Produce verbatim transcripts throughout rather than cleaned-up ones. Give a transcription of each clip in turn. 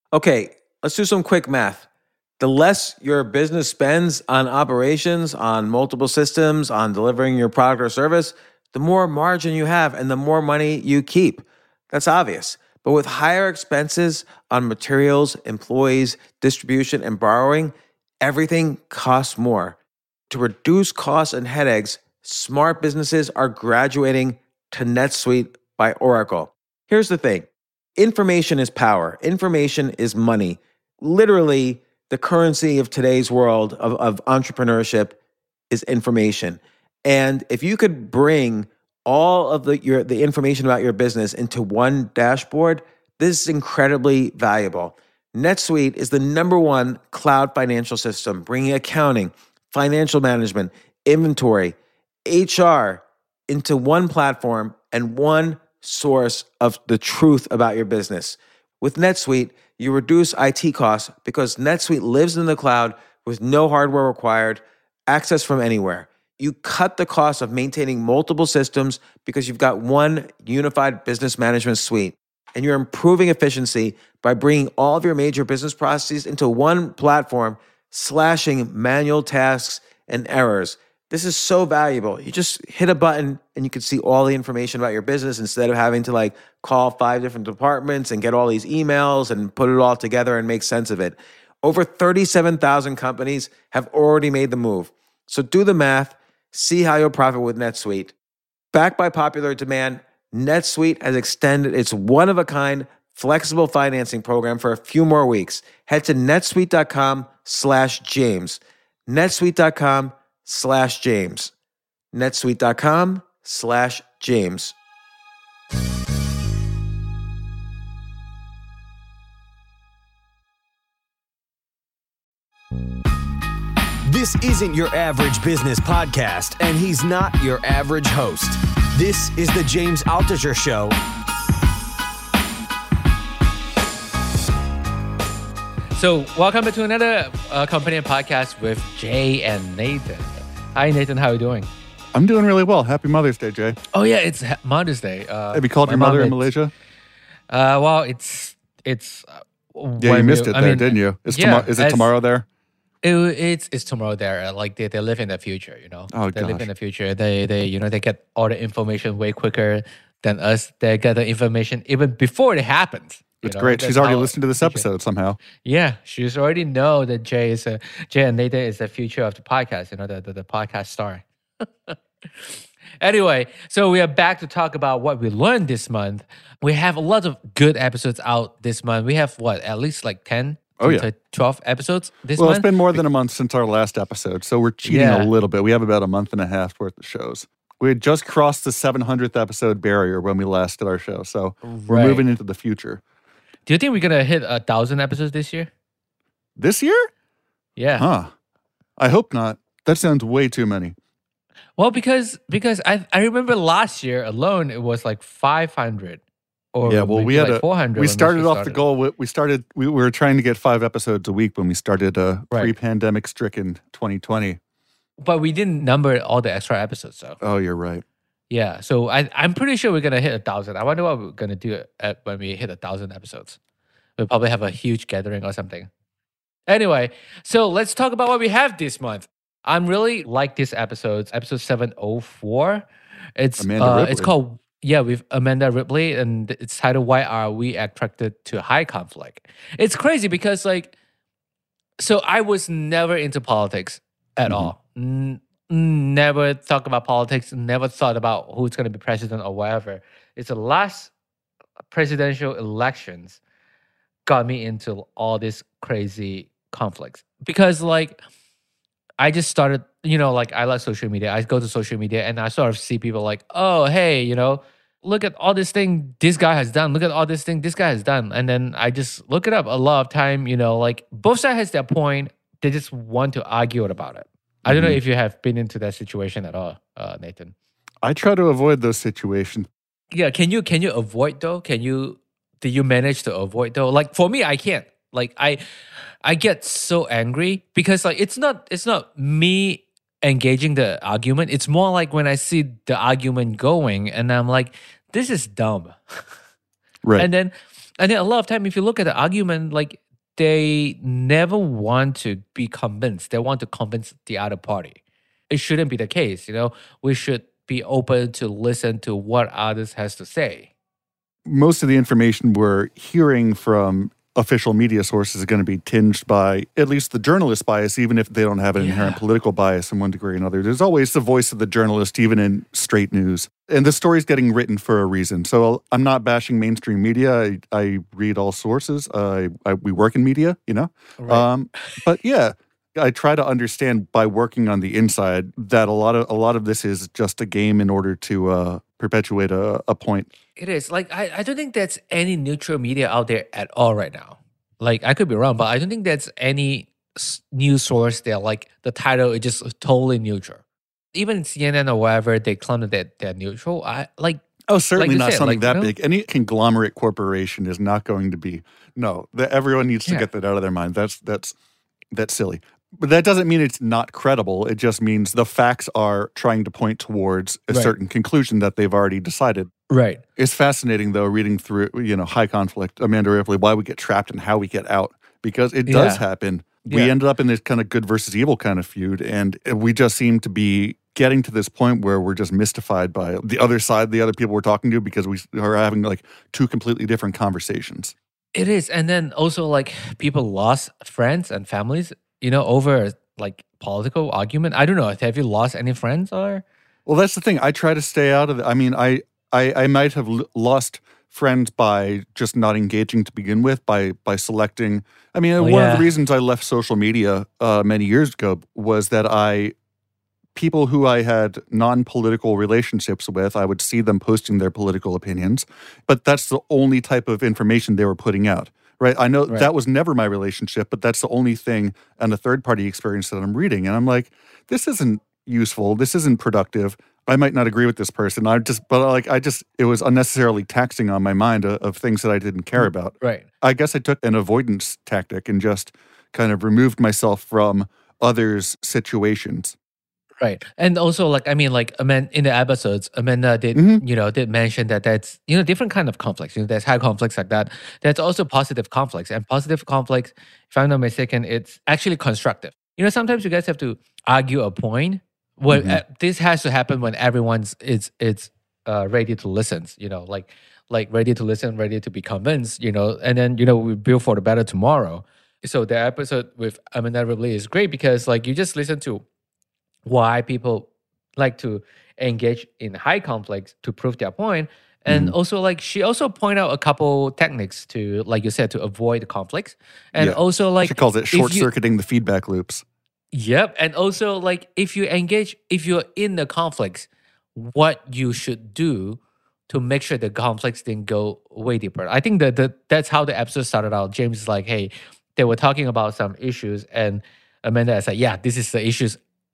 Okay, let's do some quick math. The less your business spends on operations, on multiple systems, on delivering your product or service, the more margin you have and the more money you keep. That's obvious. But with higher expenses on materials, employees, distribution, and borrowing, everything costs more. To reduce costs and headaches, smart businesses are graduating to NetSuite by Oracle. Here's the thing. Information is power. Information is money. Literally, the currency of today's world of, of entrepreneurship is information. And if you could bring all of the your the information about your business into one dashboard, this is incredibly valuable. NetSuite is the number one cloud financial system, bringing accounting, financial management, inventory, H R into one platform and one source of the truth about your business. With NetSuite, you reduce I T costs because NetSuite lives in the cloud with no hardware required, access from anywhere. You cut the cost of maintaining multiple systems because you've got one unified business management suite. And you're improving efficiency by bringing all of your major business processes into one platform, slashing manual tasks and errors. This is so valuable. You just hit a button and you can see all the information about your business instead of having to like call five different departments and get all these emails and put it all together and make sense of it. Over thirty-seven thousand companies have already made the move. So do the math, see how you'll profit with NetSuite. Backed by popular demand, NetSuite has extended its one-of-a-kind flexible financing program for a few more weeks. Head to netsuite.com slash James. netsuite.com slash James. netsuite.com slash James. This isn't your average business podcast, and he's not your average host. This is the James Altucher Show. So, welcome to another uh, company and podcast with Jay and Nathan. Hi, Nathan. How are you doing? I'm doing really well. Happy Mother's Day, Jay. Oh yeah, it's Mother's Day. Uh, Have you called your mom mother in is- Malaysia? Uh, well, it's it's. Uh, Yeah, you when missed we- it I there, mean, didn't you? Is, yeah, tomo- is it as- tomorrow there? It, it's it's tomorrow there. Uh, Like they, they live in the future, you know. Oh, they live gosh. in the future. They they you know they get all the information way quicker than us. They get the information even before it happens. you It's know? great. That's She's already how listened to this future- episode somehow. Yeah, she's already know that Jay is a Jay and Nathan is the future of the podcast. You know, the the, the podcast star. Anyway, so we are back to talk about what we learned this month. We have a lot of good episodes out this month. We have what, at least like ten Oh, to- yeah. to twelve episodes this Well, month. it's been more than a month since our last episode, so we're cheating Yeah. a little bit. We have about a month and a half worth of shows. We had just crossed the seven hundredth episode barrier when we last did our show, so we're Right. moving into the future. Do you think we're gonna hit a thousand episodes this year? This year? Yeah. Huh. I hope not. That sounds way too many. Well, because because I I remember last year alone it was like five hundred. Or Yeah, well, maybe we had like a- four hundred. We when started first off the goal. with- We started. We were trying to get five episodes a week when we started a Right. pre-pandemic stricken twenty twenty. But we didn't number all the extra episodes, though. Oh, you're right. Yeah, so I, I'm pretty sure we're gonna hit a thousand. I wonder what we're gonna do at, when we hit a thousand episodes. We'll probably have a huge gathering or something. Anyway, so let's talk about what we have this month. I'm really like this episode, episode seven oh four. It's Amanda uh, Ripley. it's called yeah with Amanda Ripley, and it's titled "Why Are We Attracted to High Conflict?" It's crazy because like, so I was never into politics at Mhm. all. N- never thought about politics. Never thought about who's going to be president or whatever. It's the last presidential elections got me into all these crazy conflicts because like I just started, you know, like I like social media. I go to social media and I sort of see people like, oh, hey, you know, look at all this thing this guy has done. Look at all this thing this guy has done. And then I just look it up a lot of time, you know, like both sides has their point. They just want to argue about it. I don't know Mhm. if you have been into that situation at all, uh, Nathan. I try to avoid those situations. Yeah, can you can you avoid though? Can you did you manage to avoid though? Like for me, I can't. Like I I get so angry because like it's not it's not me engaging the argument. It's more like when I see the argument going and I'm like, this is dumb. Right. And then And then a lot of time, if you look at the argument, like they never want to be convinced. They want to convince the other party. It shouldn't be the case. You know, we should be open to listen to what others has to say. Most of the information we're hearing from official media sources is going to be tinged by at least the journalist bias, even if they don't have an Yeah. inherent political bias in one degree or another. There's always the voice of the journalist, even in straight news. And the story's getting written for a reason. So I'm not bashing mainstream media. I, I read all sources. Uh, I, I, we work in media, you know? Right. Um, but yeah, I try to understand by working on the inside that a lot of a lot of this is just a game in order to uh, perpetuate a, a point. It is. Like, I, I don't think there's any neutral media out there at all right now. Like, I could be wrong, but I don't think there's any s- news source that, like, the title is just totally neutral. Even C N N or whatever, they claim that they're, they're neutral. I like. Oh, certainly you not said, something like, that you know- big. Any conglomerate corporation is not going to be. No, that everyone needs to Yeah. get that out of their mind. That's that's that's silly. But that doesn't mean it's not credible. It just means the facts are trying to point towards a Right. certain conclusion that they've already decided. Right. It's fascinating, though, reading through, you know, High Conflict, Amanda Ripley, why we get trapped and how we get out, because it does Yeah. happen. We Yeah. ended up in this kind of good versus evil kind of feud, and we just seem to be getting to this point where we're just mystified by the other side, the other people we're talking to, because we are having like two completely different conversations. It is. And then also, like, people lost friends and families, you know, over like political argument. I don't know. Have you lost any friends or? Well, that's the thing. I try to stay out of it. I mean, I, I, I might have l- lost friends by just not engaging to begin with, by by selecting. I mean, Oh, one of yeah. the reasons I left social media uh, many years ago was that I, people who I had non-political relationships with, I would see them posting their political opinions, but that's the only type of information they were putting out. Right. I know Right. that was never my relationship, but that's the only thing and a third party experience that I'm reading. And I'm like, this isn't useful. This isn't productive. I might not agree with this person. I just, but like, I just, it was unnecessarily taxing on my mind of, of things that I didn't care about. Right. I guess I took an avoidance tactic and just kind of removed myself from others' situations. Right. And also, like, I mean, like, Amanda, in the episodes, Amanda did, Mhm. you know, did mention that that's, you know, different kind of conflicts. You know, there's high conflicts like that. There's also positive conflicts. And positive conflicts, if I'm not mistaken, it's actually constructive. You know, sometimes you guys have to argue a point. Well, Mhm. uh, this has to happen when everyone's it's it's uh, ready to listen. You know, like like ready to listen, ready to be convinced. You know, and then you know we build for the better tomorrow. So the episode with Amanda Ripley is great because like you just listen to why people like to engage in high conflicts to prove their point. And Mhm. also like she also point out a couple techniques to, like you said, to avoid conflicts. And Yeah. also like She calls it if you- short circuiting the feedback loops. Yep. And also like if you engage, if you're in the conflicts, what you should do to make sure the conflicts didn't go way deeper. I think that the, that's how the episode started out. James is like, hey, they were talking about some issues and Amanda is like, yeah, this is the issues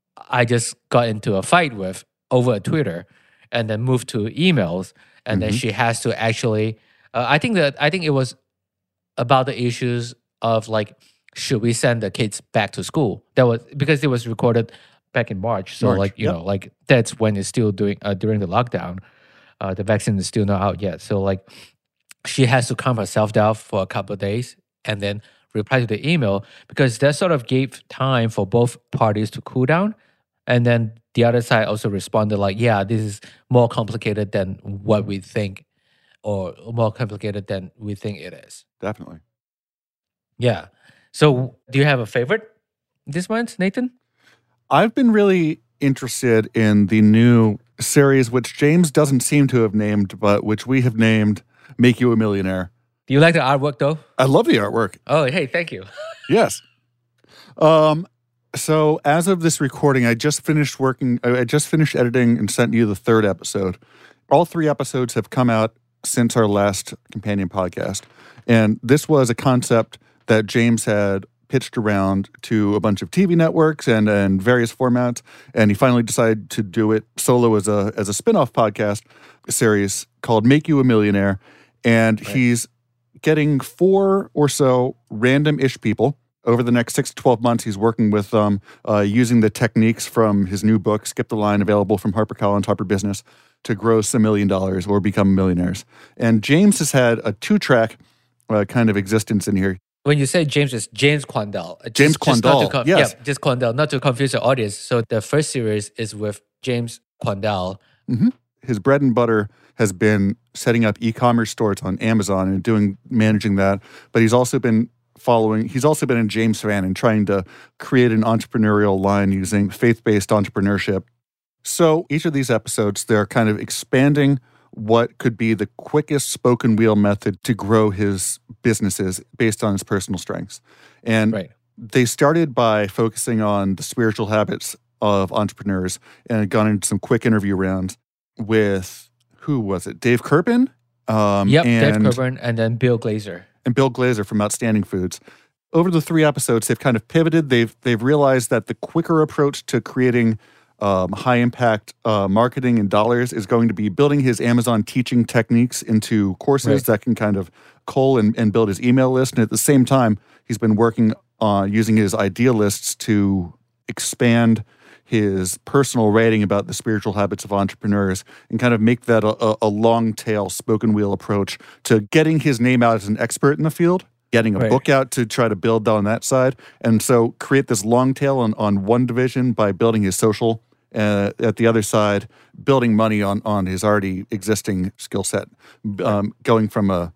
I just got into a fight with over Twitter and then moved to emails. And then Mhm. she has to actually, uh, I think that, I think it was about the issues of like, should we send the kids back to school? That was because it was recorded back in March. So March, like, you yep. know, like that's when it's still doing, uh, during the lockdown, uh, the vaccine is still not out yet. So like she has to calm herself down for a couple of days and then reply to the email because that sort of gave time for both parties to cool down. And then the other side also responded like, yeah, this is more complicated than what we think or more complicated than we think it is. Definitely. Yeah. So do you have a favorite this month, Nathan? I've been really interested in the new series, which James doesn't seem to have named, but which we have named Make You a Millionaire. Do you like the artwork though? I love the artwork. Oh, hey, thank you. Yes. Um, so as of this recording, I just finished working, I I just finished editing and sent you the third episode. All three episodes have come out since our last companion podcast. And this was a concept that James had pitched around to a bunch of T V networks and, and various formats. And he finally decided to do it solo as a as a spin-off podcast series called Make You a Millionaire. And Right. he's getting four or so random-ish people. Over the next six to twelve months, he's working with them, uh, using the techniques from his new book, Skip the Line, available from HarperCollins, Harper Business, to gross a million dollars or become millionaires. And James has had a two-track uh, kind of existence in here. When you say James, it's James Quandel. Just, James just not to Quandel, con- yes. Yeah, just Quandel, not to confuse the audience. So the first series is with James Quandel. Mm-hmm. His bread and butter has been setting up e-commerce stores on Amazon and doing managing that. But he's also been following, he's also been a James fan and trying to create an entrepreneurial line using faith-based entrepreneurship. So each of these episodes, they're kind of expanding what could be the quickest spoken wheel method to grow his businesses based on his personal strengths. And Right. they started by focusing on the spiritual habits of entrepreneurs and had gone into some quick interview rounds with, who was it? Dave Kerpen? Um, Yep, and, Dave Kerpen and then Bill Glazer. And Bill Glazer from Outstanding Foods. Over the three episodes, they've kind of pivoted. They've they've realized that the quicker approach to creating um, high-impact uh, marketing and dollars is going to be building his Amazon teaching techniques into courses Right. that can kind of cull and, and build his email list. And at the same time, he's been working on using his idea lists to expand his personal writing about the spiritual habits of entrepreneurs and kind of make that a, a, a long tail spoken wheel approach to getting his name out as an expert in the field, getting a Right. book out to try to build on that side. And so create this long tail on, on one division by building his social, uh, at the other side, building money on, on his already existing skill set, um, going from a,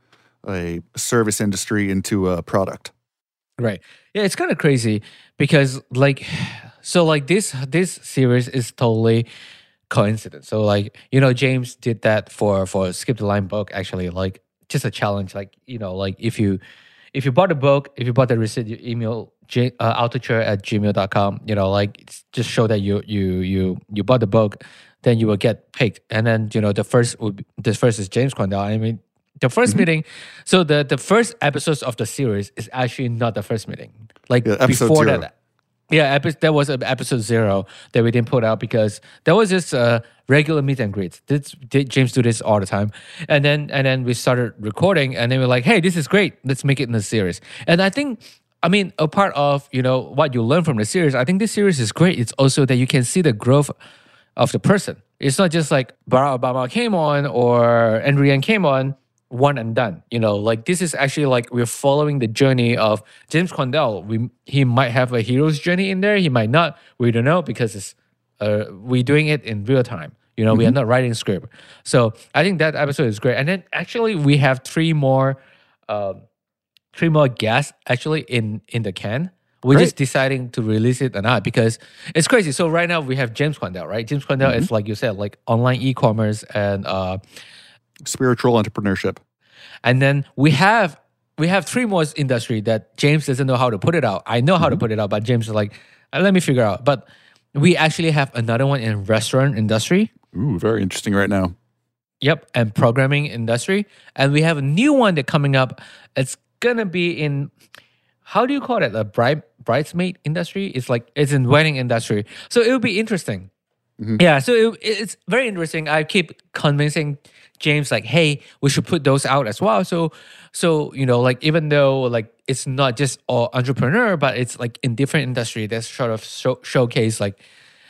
a service industry into a product. Right. Yeah, it's kind of crazy because like so like this this series is totally coincidence. So like, you know, James did that for for Skip the Line book actually, like just a challenge. Like, you know, like if you if you bought the book, if you bought the receipt, you email j uh, altucher at gmail dot com, you know, like it's just show that you you you you bought the book, then you will get picked. And then, you know, the first would be, the first is James Quandel. I mean, the first meeting, so the the first episodes of the series is actually not the first meeting. Like Yeah, episode before zero. that, yeah, epi- that was a- episode zero that we didn't put out because that was just a regular meet and greet. This, did James do this all the time, and then and then we started recording, and then we're like, hey, this is great. Let's make it in a series. And I think, I mean, a part of you know what you learn from the series, I think this series is great. It's also that you can see the growth of the person. It's not just like Barack Obama came on or Andrew Yang came on, one and done. You know, like this is actually like we're following the journey of James Quandel. We he might have a hero's journey in there. He might not. We don't know because it's uh, we're doing it in real time. You know, we are not writing script. So I think that episode is great. And then actually we have three more, um, three more guests actually in in the can. We're Great. just deciding to release it or not because it's crazy. So right now we have James Quandel, right? James Quandel is like you said, like online e-commerce and uh, Spiritual entrepreneurship. and then we have we have three more industry that James doesn't know how to put it out. I know how to put it out, but James is like, "Uh, let me figure out. But we actually have another one in restaurant industry. Ooh, very interesting right now. Yep, and programming industry. And we have a new one that coming up. It's gonna be in how do you call it? A bride bridesmaid industry? It's like it's in wedding industry. So it will be interesting. Yeah, so it, it's very interesting. I keep convincing James like, hey, we should put those out as well. So so you know, like even though like it's not just all entrepreneur, but it's like in different industry that's sort of show, showcase like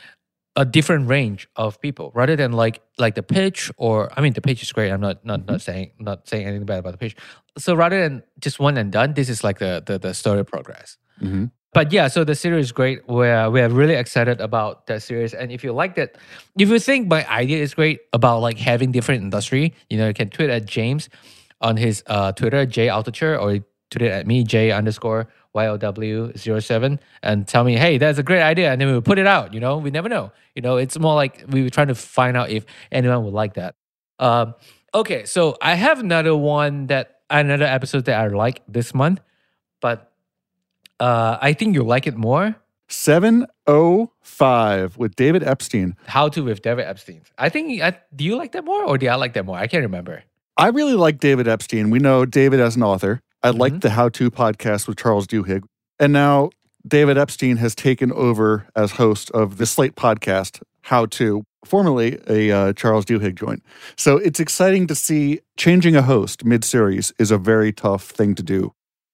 a different range of people rather than like like the pitch or I mean the pitch is great. I'm not not not saying not saying anything bad about the pitch. So rather than just one and done, this is like the the, the story progress. Mm-hmm. But yeah, so the series is great. We're we're really excited about that series. And if you like that, if you think my idea is great about like having different industry, you know, you can tweet at James on his uh, Twitter, J Altucher, or tweet it at me, J underscore Y O W zero seven, and tell me, hey, that's a great idea. And then we will put it out. You know, we never know. You know, it's more like we were trying to find out if anyone would like that. Um, okay, so I have another one that another episode that I like this month, but uh, I think you like it more. seven oh five with David Epstein. How to with David Epstein. I think, I, do you like that more or do I like that more? I can't remember. I really like David Epstein. We know David as an author. I like the How To podcast with Charles Duhigg. And now David Epstein has taken over as host of the Slate podcast, How To, formerly a uh, Charles Duhigg joint. So it's exciting to see changing a host mid-series is a very tough thing to do.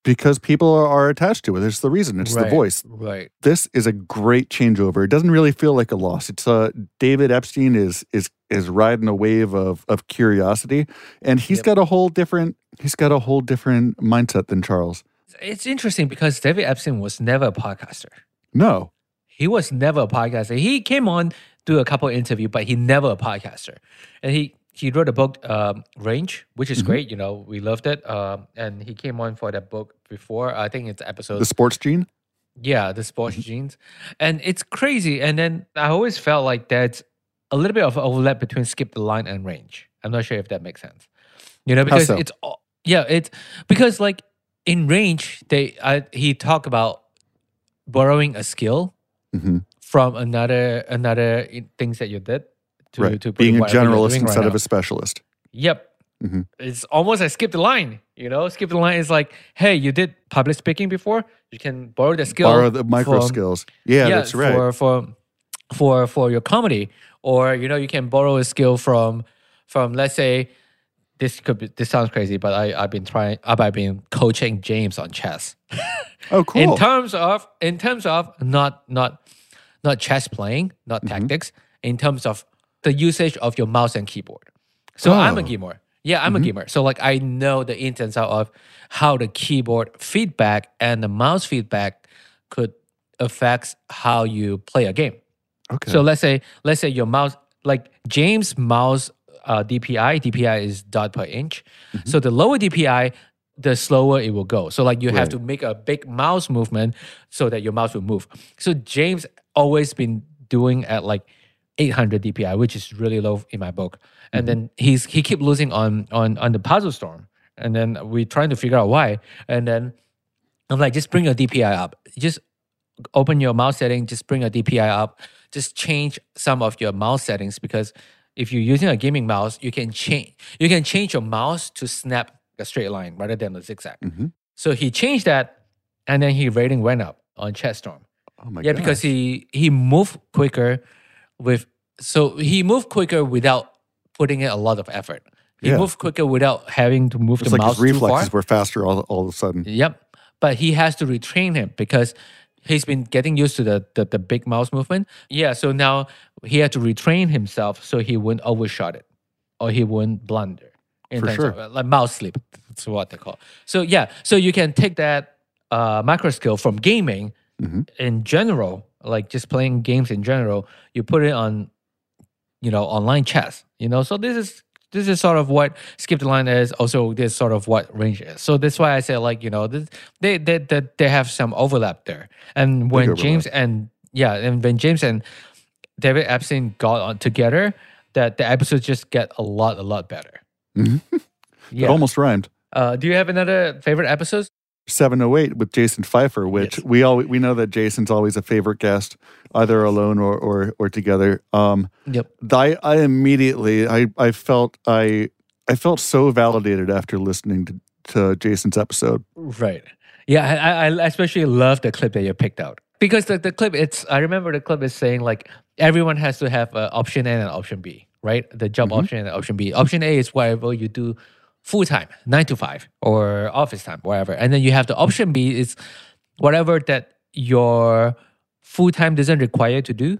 because people are, are attached to it. It's the reason. It's right, the voice. Right. This is a great changeover. It doesn't really feel like a loss. It's uh, David Epstein is is is riding a wave of of curiosity, and he's Yep. got a whole different he's got a whole different mindset than Charles. It's interesting because David Epstein was never a podcaster. No. He was never a podcaster. He came on, do a couple of interviews, but he never a podcaster. And he he wrote a book, um, Range, which is Mhm. great. You know, we loved it. Um, and he came on for that book before. I think it's episode The sports gene? yeah, the sports genes, and it's crazy. And then I always felt like there's a little bit of overlap between Skip the Line and Range. I'm not sure if that makes sense. You know, because so? it's all yeah, it's because like in Range, they I, he talked about borrowing a skill Mhm. from another another i- things that you did to Right. to put Being a whatever you're generalist doing right instead of now. a specialist. Yep. Mhm. It's almost like skip the line, you know? Skip the line is like, hey, you did public speaking before. You can borrow the skill. Borrow the micro from- skills. Yeah, that's right. For, for for for your comedy. Or, you know, you can borrow a skill from from let's say this could be this sounds crazy, but I, I've been trying I've been coaching James on chess. Oh, cool. In terms of in terms of not not not chess playing, not Mm-hmm. tactics, in terms of the usage of your mouse and keyboard. So I'm a Oh. gamer. Yeah, I'm a gamer. So like I know the ins and outs of how the keyboard feedback and the mouse feedback could affect how you play a game. okay. So let's say let's say your mouse, like James' mouse uh, D P I, D P I is dot per inch. Mm-hmm. So the lower D P I, the slower it will go. So like you have Right. to make a big mouse movement so that your mouse will move. So James always been doing at like eight hundred D P I, which is really low in my book. And Mm-hmm. then he's he keep losing on on on the Puzzle Storm. And then we trying to figure out why. And then I'm like, just bring your D P I up. Just open your mouse setting, just bring your D P I up, just change some of your mouse settings, because if you're using a gaming mouse, you can change you can change your mouse to snap a straight line rather than a zigzag. Mhm. So he changed that, and then his rating went up on ChatStorm. Oh my Yeah, gosh. because he he moved quicker with so he moved quicker without putting in a lot of effort. He Yeah. moved quicker without having to move It's the like mouse his too far. reflexes were faster all, all of a sudden. Yep. But he has to retrain him because he's been getting used to the, the, the big mouse movement. Yeah. So now he had to retrain himself so he wouldn't overshot it or he wouldn't blunder. In For terms sure. of, uh, like mouse sleep. That's what they call it. So yeah. So you can take that uh, micro skill from gaming Mhm. in general, like just playing games in general, you put it on, you know, online chess, you know? So this is this is sort of what Skip the Line is. Also, this is sort of what Range is. So that's why I say, like, you know, this, they, they they they have some overlap there. And when overlap. James and yeah, and when James and David Epstein got on together, that the episodes just get a lot a lot better. Mhm. Yeah. It almost rhymed. uh, do you have another favorite episodes? seven oh eight with Jason Pfeiffer, which Yes. we all we know that Jason's always a favorite guest, either alone or or, or together. Um, Yep. I, I immediately I, I felt I I felt so validated after listening to, to Jason's episode. Right. Yeah, I, I especially love the clip that you picked out because the, the clip it's I remember the clip is saying like everyone has to have an option A and an option B, right? The job Mhm. option and option B. Option A is whatever you do full time, nine to five, or office time, whatever. And then you have the option B is whatever that your full time doesn't require to do,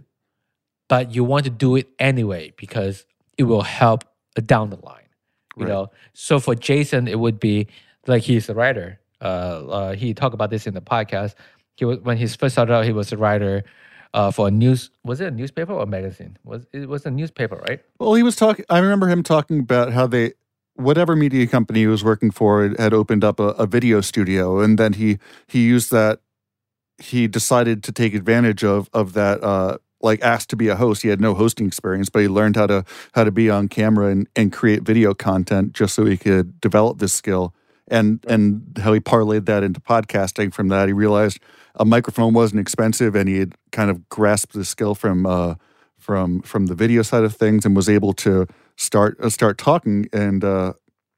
but you want to do it anyway because it will help down the line. You Right. know, so for Jason, it would be like he's a writer. Uh, uh, he talked about this in the podcast. He was when he first started out, he was a writer uh, for a news. Was it a newspaper or a magazine? Was it was a newspaper, right? Well, he was talking. I remember him talking about how they, whatever media company he was working for, had opened up a, a video studio, and then he he used that. He decided to take advantage of of that. Uh, like asked to be a host. He had no hosting experience, but he learned how to how to be on camera and, and create video content just so he could develop this skill. And and how he parlayed that into podcasting. From that, he realized a microphone wasn't expensive, and he had kind of grasped the skill from uh, from from the video side of things, and was able to start uh, start talking. And uh,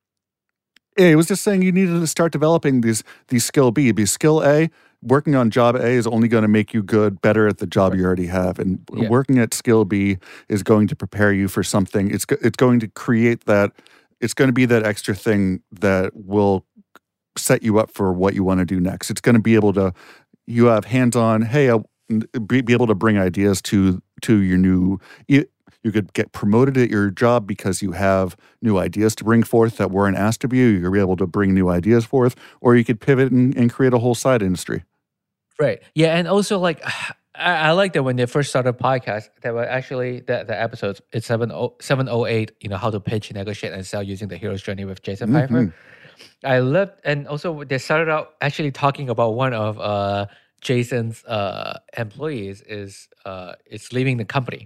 yeah, he was just saying you needed to start developing these these skill B. Be skill A. Working on job A is only going to make you good, better at the job you already have, and Yeah. working at skill B is going to prepare you for something. It's go- it's going to create that. It's going to be that extra thing that will set you up for what you want to do next. It's going to be able to, you have hands-on, hey, I, be, be able to bring ideas to to your new, you, you could get promoted at your job because you have new ideas to bring forth that weren't asked of you. You'll be able to bring new ideas forth, or you could pivot and, and create a whole side industry. Right. Yeah. And also, like, I, I like that when they first started podcast, they were actually, the, the episodes, it's seven oh eight, you know, how to pitch, negotiate, and sell using the hero's journey with Jason Mm-hmm. Pfeiffer. I loved, and also they started out actually talking about one of uh, Jason's uh, employees is uh, is leaving the company.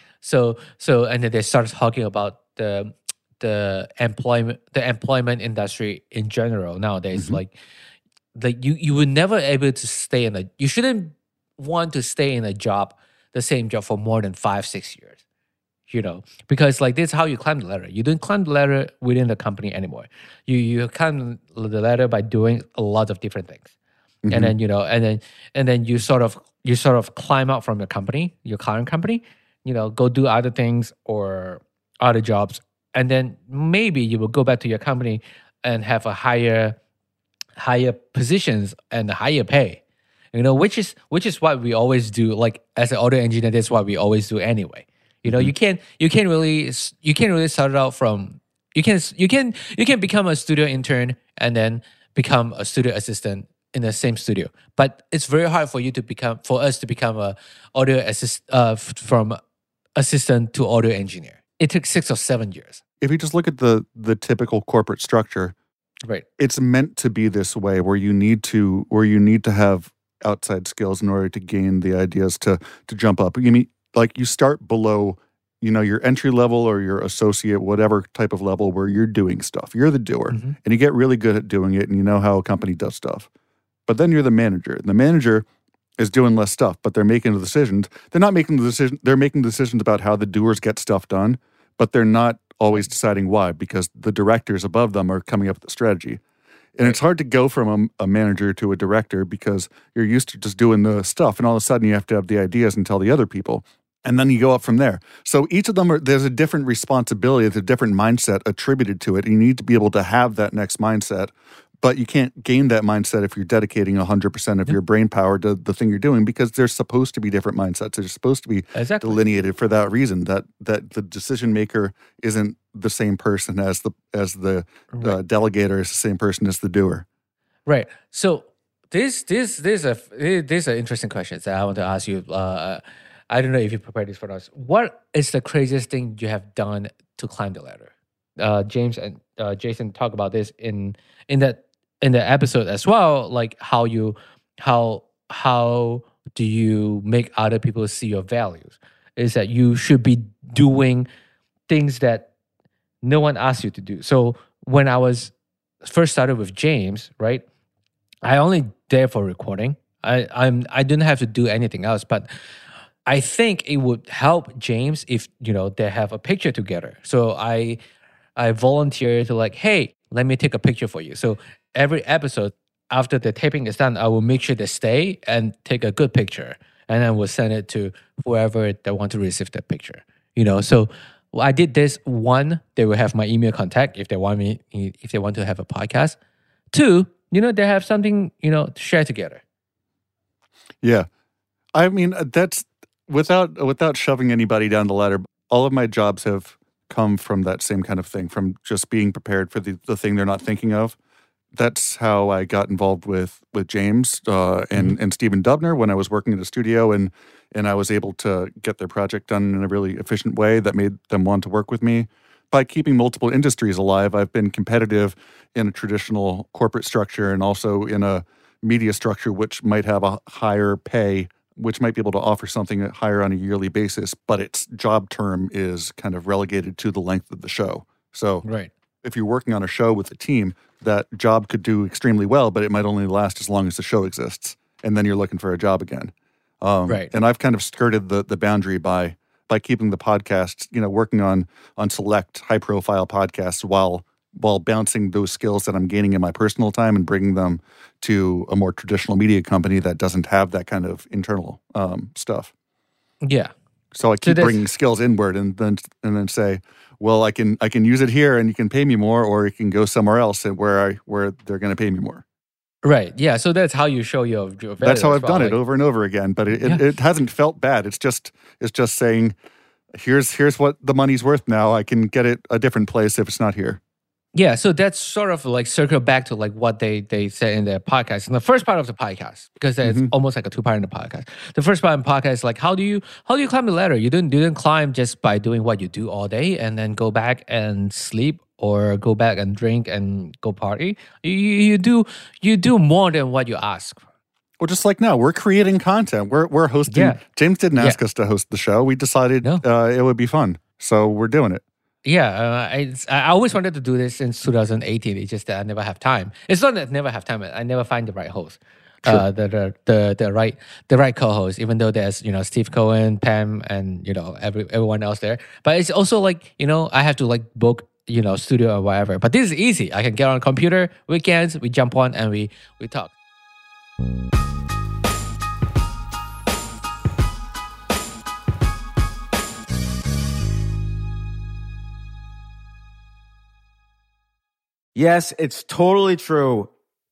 So so and then they started talking about the the employment the employment industry in general nowadays. Mm-hmm. Like like you you would never able to stay in a you shouldn't want to stay in a job, the same job for more than five, six years. You know, because like this is how you climb the ladder. You don't climb the ladder within the company anymore. You you climb the ladder by doing a lot of different things. Mm-hmm. And then, you know, and then and then you sort of you sort of climb out from your company, your current company, you know, go do other things or other jobs. And then maybe you will go back to your company and have a higher higher positions and a higher pay. You know, which is which is what we always do. Like as an audio engineer, that's what we always do anyway. You know, mm-hmm. you can't you can't really you can't really start out from you can you can you can become a studio intern and then become a studio assistant in the same studio. But it's very hard for you to become for us to become a audio assist uh, from assistant to audio engineer. It took six or seven years. If you just look at the the typical corporate structure, right? It's meant to be this way, where you need to where you need to have outside skills in order to gain the ideas to to jump up. You mean like you start below, you know, your entry level or your associate, whatever type of level where you're doing stuff. You're the doer, mm-hmm. and you get really good at doing it, and you know how a company does stuff. But then you're the manager. And the manager is doing less stuff, but they're making the decisions. They're not making the decision. They're making decisions about how the doers get stuff done, but they're not always deciding why, because the directors above them are coming up with the strategy. And right. It's hard to go from a, a manager to a director because you're used to just doing the stuff, and all of a sudden you have to have the ideas and tell the other people. And then you go up from there. So each of them, are there's a different responsibility, there's a different mindset attributed to it. And you need to be able to have that next mindset. But you can't gain that mindset if you're dedicating one hundred percent of your brain power to the thing you're doing, because there's supposed to be different mindsets. They're supposed to be exactly. delineated for that reason, that that the decision maker isn't the same person as the as the right. uh, delegator is the same person as the doer. Right. So this this this is a this is an interesting question that I want to ask you. Uh, I don't know if you prepared this for us. What is the craziest thing you have done to climb the ladder? Uh, James and uh, Jason talk about this in in that in the episode as well. Like how you how how do you make other people see your values? Is that you should be doing things that no one asked you to do. So when I was first started with James, right? I only there for recording. I I'm I didn't have to do anything else, but I think it would help James if, you know, they have a picture together. So I I volunteer to like, hey, let me take a picture for you. So every episode after the taping is done, I will make sure they stay and take a good picture, and then we'll send it to whoever they want to receive that picture. You know, so I did this. One, they will have my email contact if they want me if they want to have a podcast. Two, you know, they have something, you know, to share together. Yeah, I mean that's. Without without shoving anybody down the ladder, all of my jobs have come from that same kind of thing, from just being prepared for the, the thing they're not thinking of. That's how I got involved with with James uh, and mm-hmm. and Stephen Dubner when I was working in the studio, and and I was able to get their project done in a really efficient way that made them want to work with me. By keeping multiple industries alive, I've been competitive in a traditional corporate structure and also in a media structure which might have a higher pay, which might be able to offer something higher on a yearly basis, but its job term is kind of relegated to the length of the show. So right. if you're working on a show with a team, that job could do extremely well, but it might only last as long as the show exists. And then you're looking for a job again. Um, right. And I've kind of skirted the the boundary by by keeping the podcasts, you know, working on on select high profile podcasts while while bouncing those skills that I'm gaining in my personal time and bringing them to a more traditional media company that doesn't have that kind of internal um, stuff. Yeah. So I keep so bringing skills inward and then and then say, well, I can I can use it here and you can pay me more, or you can go somewhere else and where I where they're going to pay me more. Right. Yeah. So that's how you show your, your value. That's how as I've well. done Like, it over and over again. But it, Yeah. it, it hasn't felt bad. It's just it's just saying, here's here's what the money's worth now. I can get it a different place if it's not here. Yeah, so that's sort of like circle back to like what they they said in their podcast in the first part of the podcast, because it's Mhm. almost like a two part in the podcast. The first part in the podcast is like how do you how do you climb the ladder? You didn't you didn't climb just by doing what you do all day and then go back and sleep or go back and drink and go party. You you do you do more than what you ask. Well, just like now, we're creating content. We're we're hosting. Yeah. James didn't ask Yeah. us to host the show. We decided No. uh, it would be fun, so we're doing it. Yeah, uh, I, it's- I always wanted to do this since two thousand eighteen. It's just that I never have time. It's not that I never have time. I never find the right host, uh, the, the the the right the right co-host. Even though there's you know Steve Cohen, Pam, and you know every everyone else there, but it's also like you know I have to like book you know studio or whatever. But this is easy. I can get on a computer weekends. We jump on and we we talk. Yes, it's totally true.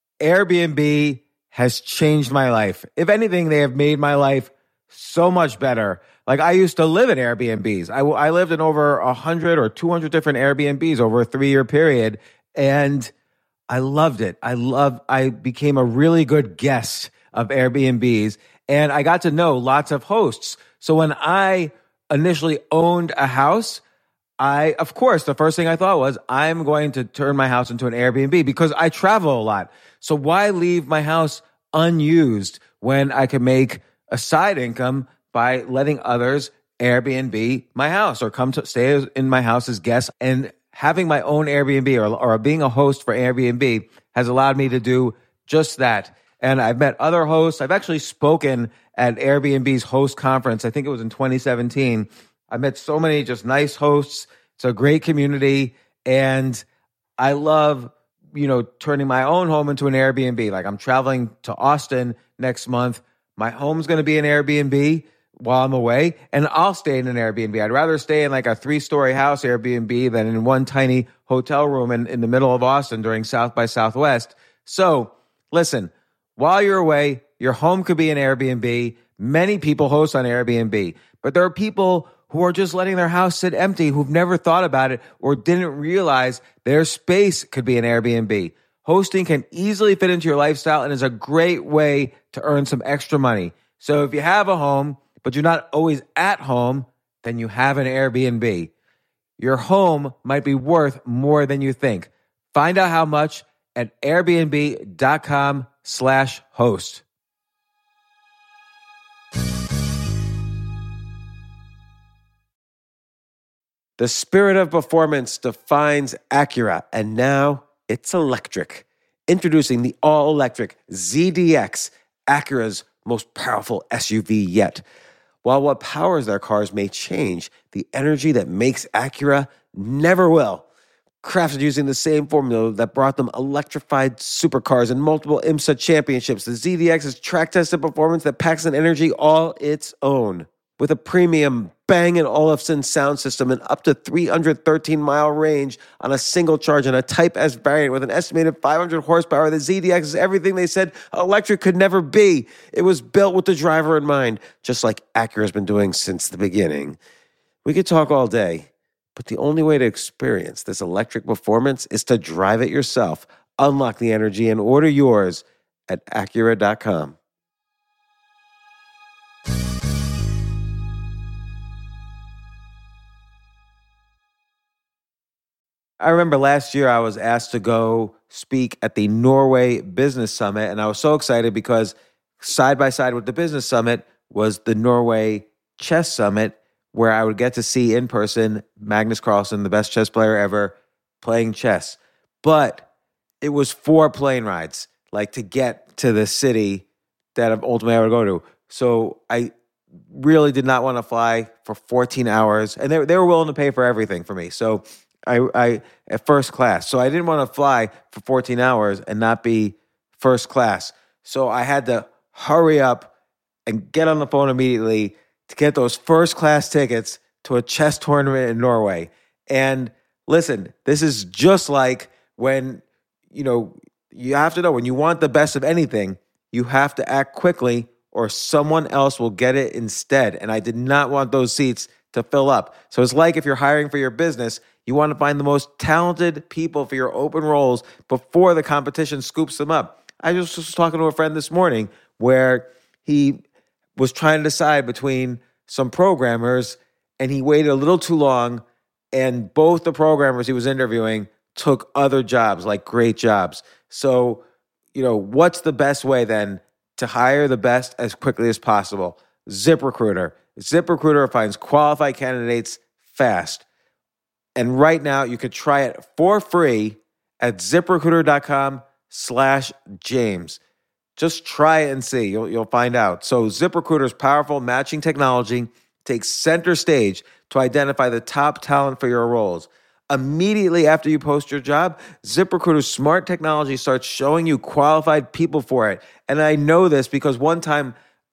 Airbnb has changed my life. If anything, they have made my life so much better. Like I used to live in Airbnbs. I, I lived in over one hundred or two hundred different Airbnbs over a three-year period, and I loved it. I love. I became a really good guest of Airbnbs, and I got to know lots of hosts. So when I initially owned a house, I, of course, the first thing I thought was, I'm going to turn my house into an Airbnb because I travel a lot. So why leave my house unused when I can make a side income by letting others Airbnb my house or come to stay in my house as guests? And having my own Airbnb or, or being a host for Airbnb has allowed me to do just that. And I've met other hosts. I've actually spoken at Airbnb's host conference. I think it was in twenty seventeen. I met so many just nice hosts. It's a great community. And I love, you know, turning my own home into an Airbnb. Like I'm traveling to Austin next month. My home's going to be an Airbnb while I'm away, and I'll stay in an Airbnb. I'd rather stay in like a three-story house Airbnb than in one tiny hotel room in, in the middle of Austin during South by Southwest. So listen, while you're away, your home could be an Airbnb. Many people host on Airbnb, but there are people who are just letting their house sit empty, who've never thought about it or didn't realize their space could be an Airbnb. Hosting can easily fit into your lifestyle and is a great way to earn some extra money. So if you have a home, but you're not always at home, then you have an Airbnb. Your home might be worth more than you think. Find out how much at airbnb.com slash host. The spirit of performance defines Acura, and now it's electric. Introducing the all-electric Z D X, Acura's most powerful S U V yet. While what powers their cars may change, the energy that makes Acura never will. Crafted using the same formula that brought them electrified supercars and multiple IMSA championships, the Z D X is track-tested performance that packs an energy all its own. With a premium Bang & Olufsen sound system and up to three hundred thirteen mile range on a single charge and a Type S variant with an estimated five hundred horsepower, the Z D X is everything they said electric could never be. It was built with the driver in mind, just like Acura's been doing since the beginning. We could talk all day, but the only way to experience this electric performance is to drive it yourself. Unlock the energy and order yours at Acura dot com. I remember last year I was asked to go speak at the Norway Business Summit, and I was so excited because side by side with the Business Summit was the Norway Chess Summit, where I would get to see in person Magnus Carlsen, the best chess player ever, playing chess. But it was four plane rides, like to get to the city that ultimately I would go to. So I really did not want to fly for fourteen hours, and they, they were willing to pay for everything for me. So I, I at first class. So I didn't want to fly for fourteen hours and not be first class. So I had to hurry up and get on the phone immediately to get those first class tickets to a chess tournament in Norway. And listen, this is just like when, you know, you have to know when you want the best of anything, you have to act quickly or someone else will get it instead. And I did not want those seats to fill up. So it's like if you're hiring for your business, you want to find the most talented people for your open roles before the competition scoops them up. I just was talking to a friend this morning where he was trying to decide between some programmers and he waited a little too long, and both the programmers he was interviewing took other jobs, like great jobs. So, you know, what's the best way then to hire the best as quickly as possible? ZipRecruiter. ZipRecruiter finds qualified candidates fast. And right now you could try it for free at ZipRecruiter.com slash James. Just try it and see. You'll, you'll find out. So ZipRecruiter's powerful matching technology takes center stage to identify the top talent for your roles. Immediately after you post your job, ZipRecruiter's smart technology starts showing you qualified people for it. And I know this because one time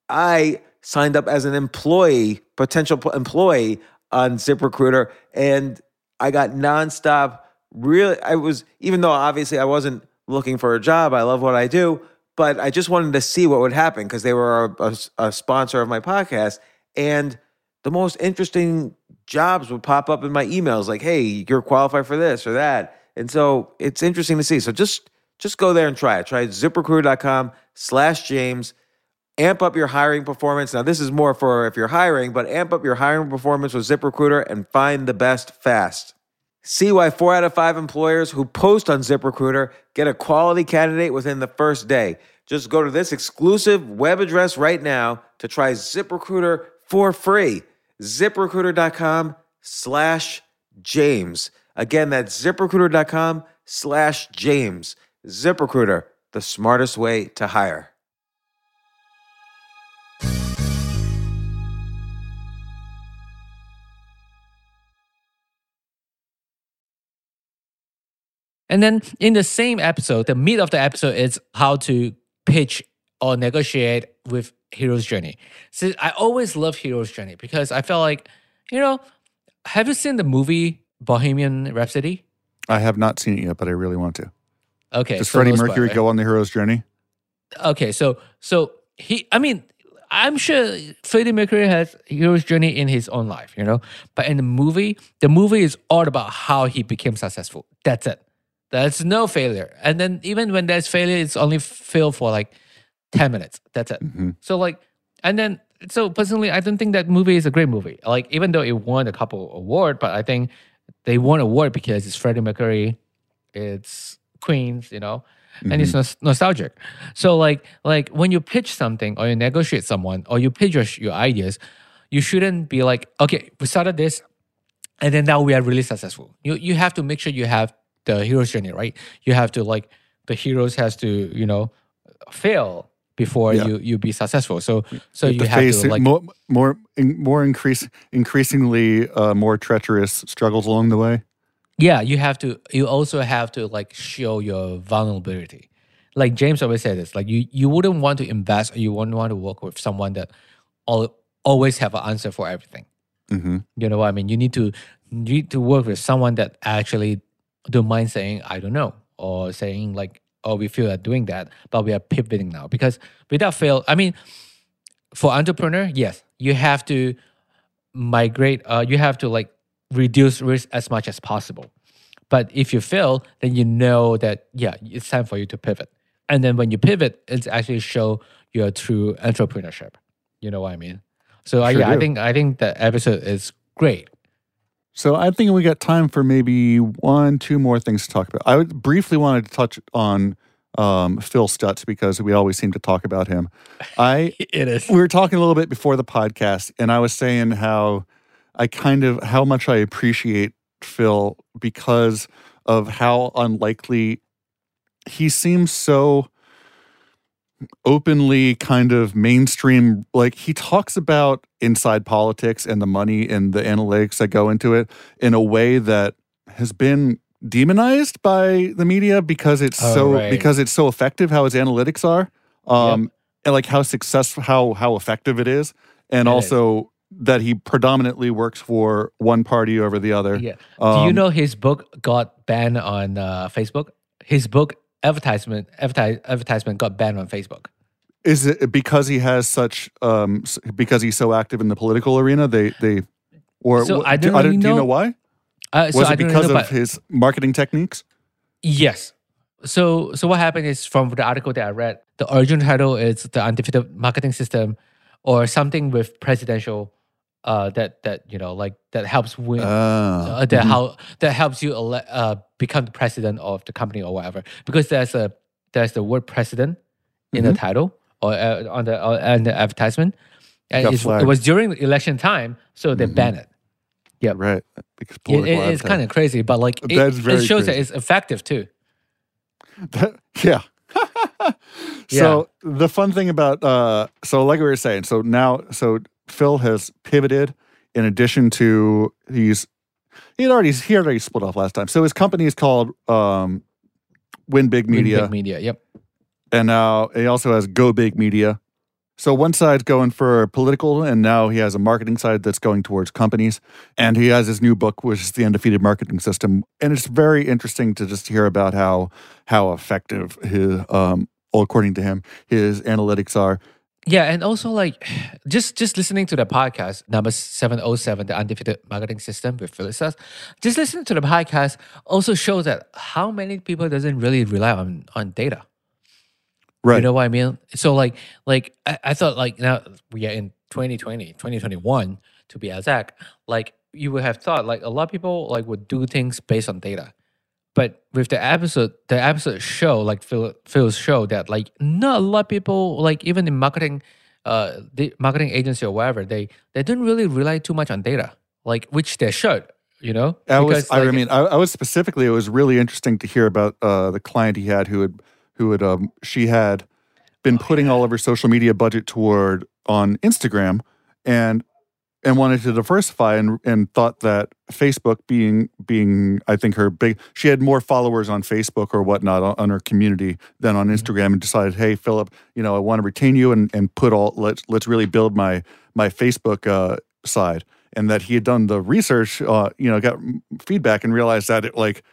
I signed up as an employee, potential employee on ZipRecruiter, and I got nonstop. Really, I was, even though obviously I wasn't looking for a job, I love what I do, but I just wanted to see what would happen because they were a, a, a sponsor of my podcast. And the most interesting jobs would pop up in my emails like, hey, you're qualified for this or that. And so it's interesting to see. So just, just go there and try it. Try ZipRecruiter.com slash James. Amp up your hiring performance. Now, this is more for if you're hiring, but amp up your hiring performance with ZipRecruiter and find the best fast. See why four out of five employers who post on ZipRecruiter get a quality candidate within the first day. Just go to this exclusive web address right now to try ZipRecruiter for free. ZipRecruiter.com slash James. Again, that's ZipRecruiter.com slash James. ZipRecruiter, the smartest way to hire. And then in the same episode, the meat of the episode is how to pitch or negotiate with Hero's Journey. So I always love Hero's Journey because I felt like, you know, have you seen the movie Bohemian Rhapsody? I have not seen it yet, but I really want to. Okay. Does so Freddie no Mercury spoiler. go on the hero's journey? Okay, so so he, I mean, I'm sure Freddie Mercury has hero's journey in his own life, you know. But in the movie, the movie is all about how he became successful. That's it. There's no failure. And then even when there's failure, it's only fail for like ten minutes. That's it. Mm-hmm. So like, and then, so personally, I don't think that movie is a great movie. Like, even though it won a couple award, but I think they won award because it's Freddie Mercury, it's Queens, you know, and it's nos- nostalgic. So like, like when you pitch something or you negotiate someone or you pitch your, your ideas, you shouldn't be like, okay, we started this, and then now we are really successful. You you have to make sure you have the hero's journey, right? You have to like, the heroes has to, you know, fail before Yeah. you you be successful. So so With you the have face to like more more in- more increase increasingly uh, more treacherous struggles along the way. yeah, you have to you also have to like show your vulnerability. Like James always said this, like you you wouldn't want to invest or you wouldn't want to work with someone that all, always have an answer for everything. Mm-hmm. You know what I mean? You need to you need to work with someone that actually don't mind saying I don't know, or saying like, oh, we feel like doing that, but we are pivoting now. Because without fail, I mean, for entrepreneur, yes, you have to migrate. Uh, you have to like reduce risk as much as possible. But if you fail, then you know that yeah, it's time for you to pivot. And then when you pivot, it's actually show your true entrepreneurship. You know what I mean? So uh, Sure yeah, I do. think I think the episode is great. So I think we got time for maybe one, two more things to talk about. I would briefly wanted to touch on um, Phil Stutz because we always seem to talk about him. I It is. we were talking a little bit before the podcast, and I was saying how I kind of how much I appreciate Phil because of how unlikely he seems so openly kind of mainstream. Like he talks about inside politics and the money and the analytics that go into it in a way that has been demonized by the media because it's Oh, so right. because it's so effective how his analytics are um and like how successful how how effective it is, and It also that he predominantly works for one party over the other. Yeah. Um, Do you know his book got banned on uh, Facebook? His book advertisement advertise, advertisement got banned on Facebook. Is it because he has such um s- because he's so active in the political arena? They they or So wh- I do, don't really do you know- know why? Uh, so Was I it don't because know, of but- his marketing techniques? Yes. So so what happened is from the article that I read, the original title is the undefeated marketing system, or something with presidential, uh, that that you know like that helps win, Ah, uh, that mhm. how that helps you ele- uh become the president of the company or whatever. Because there's a there's the word president in the Mhm. title or uh, on the uh, on the advertisement, and Got it's, it flagged. was during the election time, so they Mhm. banned it. Yeah, Right. Because It- political it- it's kind of crazy, but like it, That's it very shows that crazy. it's effective too. That- yeah. So the fun thing about uh so like we were saying, so now so Phil has pivoted in addition to he's he had already he had already split off last time. So his company is called um Win Big Win Media. Big Media. Yep. And now he also has Go Big Media. So one side's going for political, and now he has a marketing side that's going towards companies. And he has his new book, which is the Undefeated Marketing System. And it's very interesting to just hear about how how effective his, um, well, according to him, his analytics are. Yeah, and also like just just listening to the podcast number seven oh seven, the Undefeated Marketing System with Philip Sass, just listening to the podcast also shows that how many people doesn't really rely on on data. Right. You know what I mean? So like like I, I thought like now we are in twenty twenty, twenty twenty-one to be exact, like you would have thought like a lot of people like would do things based on data. But with the episode, the episode show, like Phil, Phil's show, that like not a lot of people, like even in marketing, uh, the marketing agency or whatever, they they don't really rely too much on data, like which they should, you know. I was, Because, I like, mean, I, I was specifically, it was really interesting to hear about uh, the client he had who had, who had, um, she had been putting all of her social media budget toward on Instagram and, and wanted to diversify and, and thought that Facebook being, being, I think her big, she had more followers on Facebook or whatnot on, on her community than on Instagram and decided, hey, Philip, you know, I want to retain you and, and put all, let's, let's really build my, my Facebook uh, side. And that he had done the research, uh, you know, got feedback and realized that it like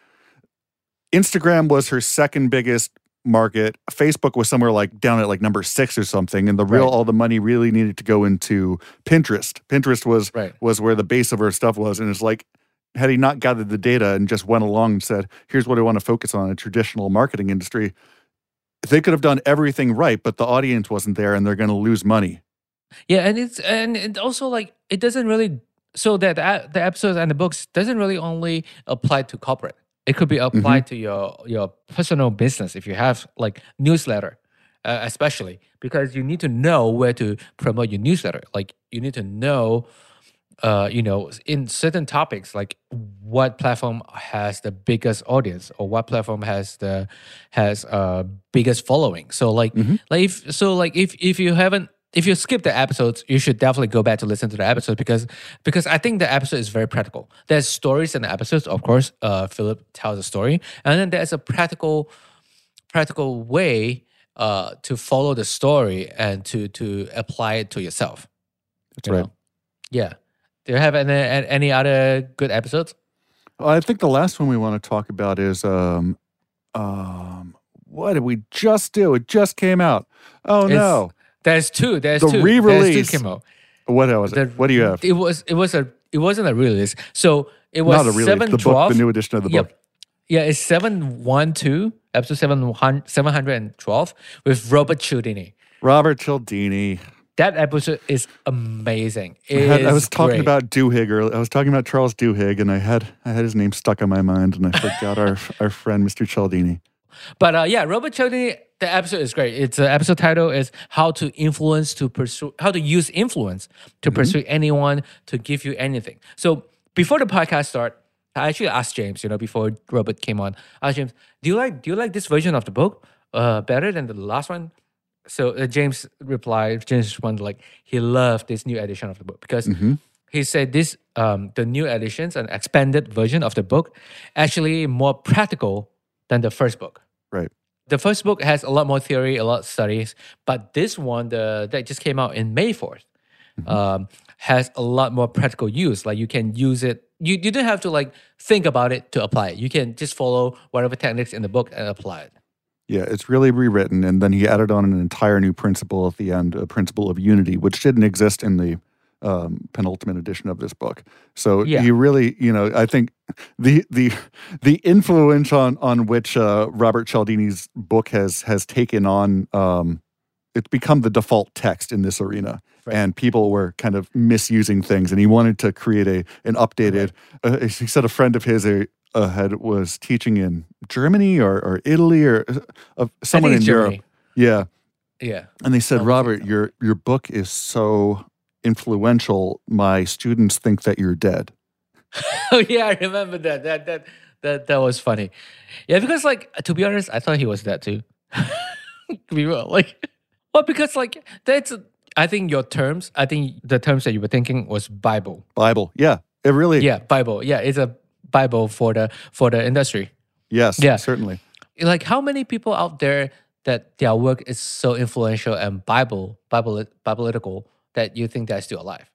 Instagram was her second biggest market. Facebook was somewhere like down at like number six or something. And the real, Right. all the money really needed to go into Pinterest. Pinterest was, Right. was where the base of her stuff was. And it's like, had he not gathered the data and just went along and said, here's what I want to focus on, a traditional marketing industry, they could have done everything right, but the audience wasn't there and they're going to lose money. Yeah, and it's and it also like it doesn't really so that the the episodes and the books doesn't really only apply to corporate. It could be applied to your your personal business if you have like newsletter, uh, especially because you need to know where to promote your newsletter. Like you need to know, uh, you know, in certain topics, like what platform has the biggest audience or what platform has the has uh biggest following. So like like if so like if if you haven't if you skip the episodes, you should definitely go back to listen to the episode because because I think the episode is very practical. There's stories in the episodes, of course. Uh, Philip tells a story, and then there's a practical practical way uh, to follow the story and to to apply it to yourself. That's you right. know? Yeah. Do you have any any other good episodes? Well, I think the last one we want to talk about is um, um, what did we just do? It just came out. Oh It's- no! There's two. There's The two. re-release. There's two came out. What was it? The- what do you have? It was it was a it wasn't a release. So it was Not a release. seven The book, twelve. the new edition of the Yep. book. Yeah, it's seven one two, episode seven hundred, seven hundred twelve with Robert Cialdini. Robert Cialdini. That episode is amazing. I, It had- I is was talking great. about Duhigg earlier. I was talking about Charles Duhigg, and I had I had his name stuck in my mind, and I forgot our our friend Mister Cialdini. But uh, yeah, Robert Cialdini, the episode is great. It's the episode title is how to influence to pursue, how to use influence to pursue anyone to give you anything. So before the podcast start, I actually asked James, you know, before Robert came on, I asked James, do you like do you like this version of the book uh, better than the last one? So uh, James replied, James responded like he loved this new edition of the book because he said this um, the new editions and expanded version of the book actually more practical than the first book. Right. The first book has a lot more theory, a lot of studies, but this one, the that just came out in May fourth. um, has a lot more practical use. Like you can use it. You you don't have to like think about it to apply it. You can just follow whatever techniques in the book and apply it. Yeah, it's really rewritten, and then he added on an entire new principle at the end, a principle of unity, which didn't exist in the um, penultimate edition of this book. So Yeah. he really, you know, I think the the the influence on on which uh, Robert Cialdini's book has has taken on, um, it's become the default text in this arena. Right. And people were kind of misusing things, and he wanted to create a an updated. Uh, he said a friend of his uh, uh, had was teaching in Germany or, or Italy or uh, someone in it's Europe. Germany. Yeah, Yeah. and they said, Sounds Robert, like your your book is so influential. My students think that you're dead. Oh yeah, I remember that. That that that that was funny. Yeah, because like to be honest, I thought he was that too. To be real, like, well, because like that's. I think your terms. I think the terms that you were thinking was Bible. Bible, yeah, it really, Yeah, Bible. Yeah, it's a Bible for the for the industry. yes, Yeah. certainly. Like how many people out there that their work is so influential and Bible Bible Bibletical that you think they're still alive?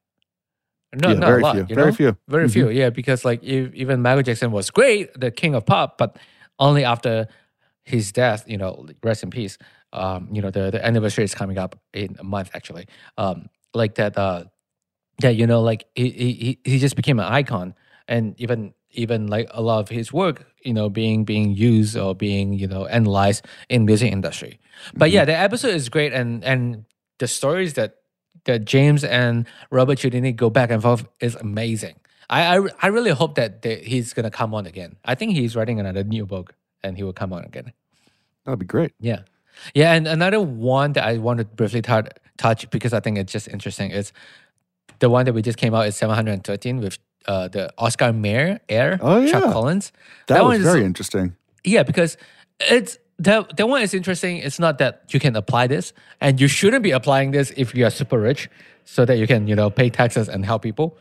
No, Yeah, not very a lot. few, You very know? few. Very Mhm. few. Yeah, because like if, even Michael Jackson was great, the king of pop, but only after his death. You know, rest in peace. Um, you know, the, the anniversary is coming up in a month actually. Um, like that. Uh, that you know, like he, he he just became an icon, and even even like a lot of his work, you know, being being used or being you know analyzed in music industry. But yeah, the episode is great, and and the stories that that James and Robert Cialdini go back and forth is amazing. I I, I really hope that they, he's gonna come on again. I think he's writing another new book, and he will come on again. That'd be great. Yeah. Yeah. And another one that I want to briefly tou- touch because I think it's just interesting is the one that we just came out is seven hundred thirteen with uh, the Oscar Mayer Air, Oh, Chuck yeah. Collins. That, was one is- very interesting. Yeah, because it's that, that one is interesting. It's not that you can apply this and you shouldn't be applying this if you are super rich so that you can, you know, pay taxes and help people.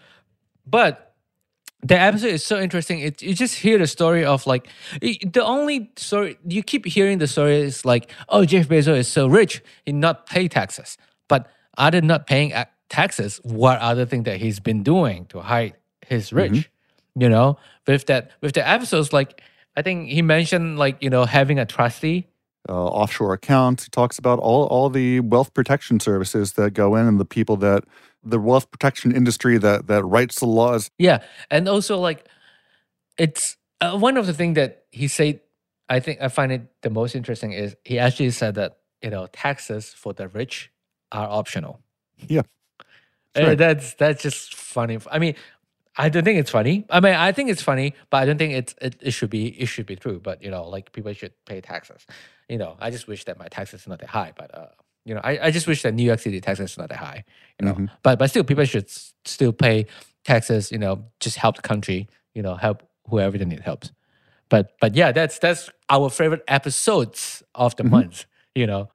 But the episode is so interesting. It you just hear the story of like it- the only story you keep hearing the story is like, oh, Jeff Bezos is so rich, he not pay taxes. But other than not paying a- taxes, what other thing that he's been doing to hide his rich? You know, with that with the episodes, like I think he mentioned like you know having a trustee. Uh, offshore accounts. He talks about all all the wealth protection services that go in and the people that the wealth protection industry that that writes the laws. Yeah, and also like it's uh, one of the things that he said. I think I find it the most interesting is he actually said that you know taxes for the rich are optional. Yeah, Uh, right. that's that's just funny. I mean, I don't think it's funny. I mean, I think it's funny, but I don't think it's it, it should be it should be true. But you know, like people should pay taxes. You know, I just wish that my taxes are not that high. But uh, you know, I, I just wish that New York City taxes are not that high. You know, but but still, people should s- still pay taxes. You know, just help the country. You know, help whoever they need helps. But but yeah, that's that's our favorite episodes of the month. You know,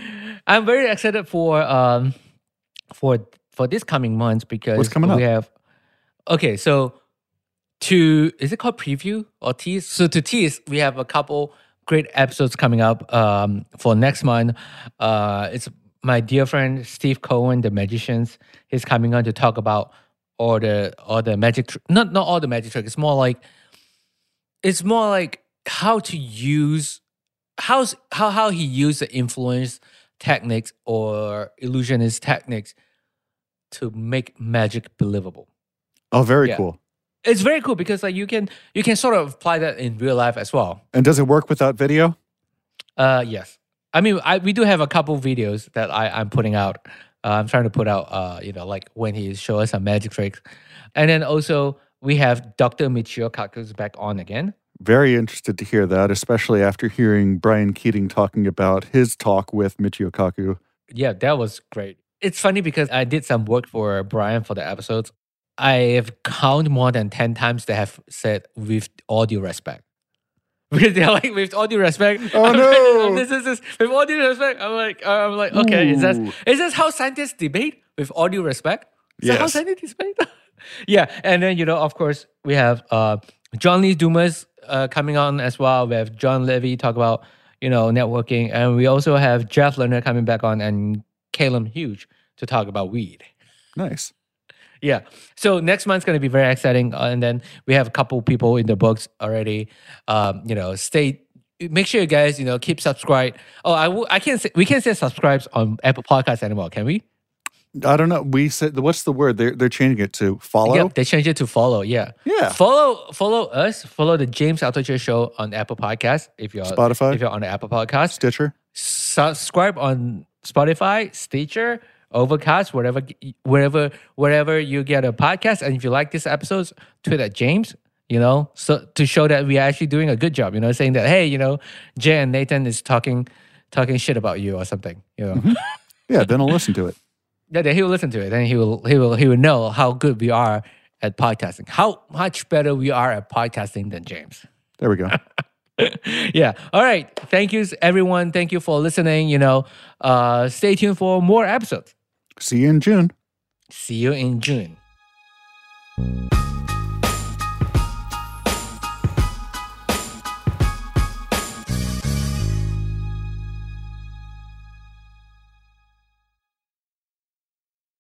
I'm very excited for um for for this coming month because What's coming we up? have okay. So to is it called preview or tease? So to tease, we have a couple great episodes coming up um for next month. Uh, it's my dear friend Steve Cohen, the magicians. He's coming on to talk about all the all the magic tr- not not all the magic tricks. It's more like it's more like how to use how's how how he used the influence techniques or illusionist techniques to make magic believable. Oh, very Yeah. cool. It's very cool because like you can you can sort of apply that in real life as well. And does it work without video? Uh, yes. I mean, I we do have a couple videos that I I'm putting out. Uh, I'm trying to put out, uh, you know, like when he show us some magic tricks, and then also we have Doctor Michio Kaku's back on again. Very interested to hear that, especially after hearing Brian Keating talking about his talk with Michio Kaku. Yeah, that was great. It's funny because I did some work for Brian for the episodes. I have counted more than ten times they have said with all due respect. Because they're like, with all due respect. Oh, I'm no. Like, this is this. With all due respect. I'm like, uh, I'm like, okay, is that Ooh. is this how scientists debate? With all due respect? Is that how Yes. scientists debate? Yeah. And then, you know, of course, we have uh, John Lee Dumas uh, coming on as well. We have John Levy talk about, you know, networking. And we also have Jeff Lerner coming back on and Caleb Hughes to talk about weed. Nice. Yeah. So next month's going to be very exciting, uh, and then we have a couple people in the books already. Um, you know, stay. Make sure you guys, you know, keep subscribed. Oh, I w- I can't say we can't say subscribes on Apple Podcasts anymore, can we? I don't know. We said, what's the word? They're they're changing it to follow. Yep, they changed it to follow. Yeah. Yeah. Follow follow us. Follow the James Altucher Show on Apple Podcasts if you're Spotify. if you're on the Apple Podcast. Stitcher. Subscribe on Spotify, Stitcher, Overcast, wherever wherever wherever you get a podcast. And if you like this episode, tweet at James. You know, so to show that we are actually doing a good job. You know, saying that hey, you know, Jay and Nathan is talking talking shit about you or something. You know. Mm-hmm. Yeah. Then I'll listen to it. Yeah, then he will listen to it, and he will he will he will know how good we are at podcasting. How much better we are at podcasting than James. There we go. Yeah. All right. Thank you, everyone. Thank you for listening. You know, uh, stay tuned for more episodes. See you in June. See you in June.